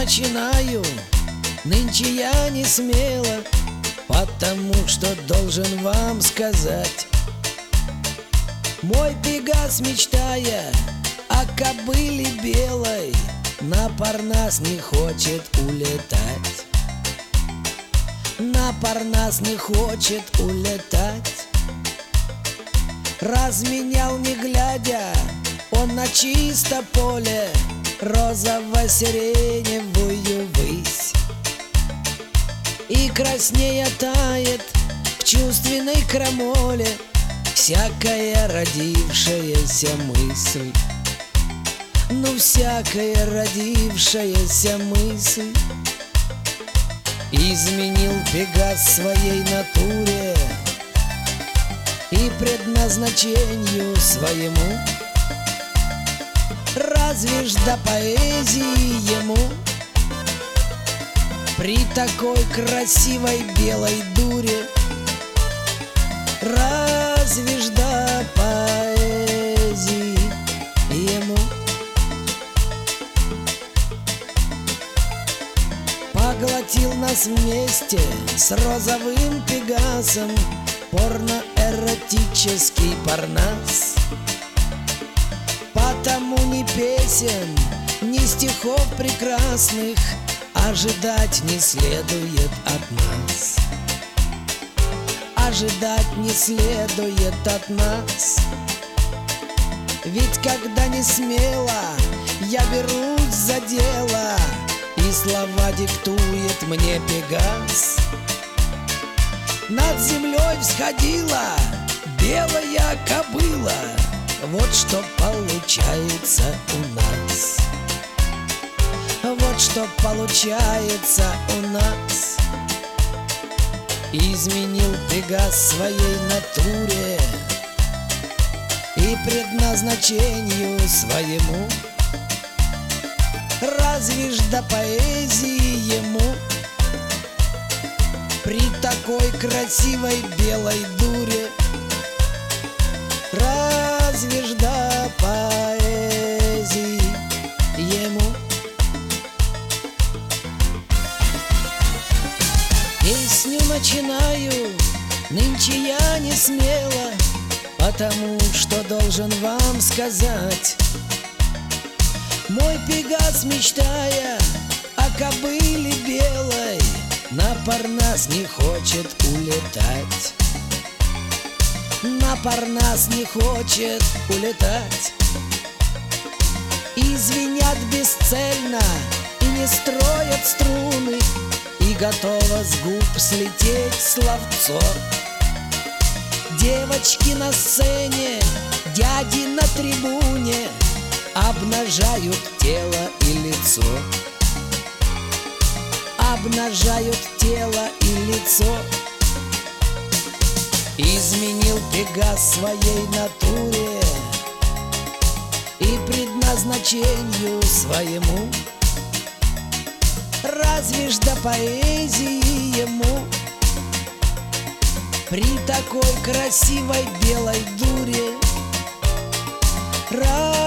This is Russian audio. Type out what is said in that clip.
начинаю, нынче я не смело, потому что должен вам сказать: мой Пегас, мечтая о кобыле белой, на Парнас не хочет улетать. На Парнас не хочет улетать. Разменял не глядя он на чисто поле розово-сиреневую высь, и краснея тает в чувственной крамоле всякая родившаяся мысль. Ну, всякая родившаяся мысль. Изменил Пегас своей натуре и предназначению своему. Разве ж до поэзии ему при такой красивой белой дуре? Разве ж до поэзии ему? Поглотил нас вместе с розовым Пегасом порно-эротический Парнас. Потому ни песен, ни стихов прекрасных ожидать не следует от нас. Ожидать не следует от нас. Ведь когда не смело я берусь за дело, и слова диктует мне Пегас, над землей всходила белая кобыла. Вот что получается у нас. Вот что получается у нас. Изменил Пегас своей натуре и предназначению своему. Разве ж до поэзии ему при такой красивой белой дуре? Разве ж до поэзии ему? Песню начинаю, нынче я не смело, потому что должен вам сказать: мой Пегас, мечтая о кобыле белой, на Парнас не хочет улетать. На Парнас не хочет улетать. И звенят бесцельно, и не строят струны, и готово с губ слететь словцо. Девочки на сцене, дяди на трибуне обнажают тело и лицо. Обнажают тело и лицо. Изменил Пегас своей натуре и предназначению своему. Разве ж до поэзии ему при такой красивой белой дуре?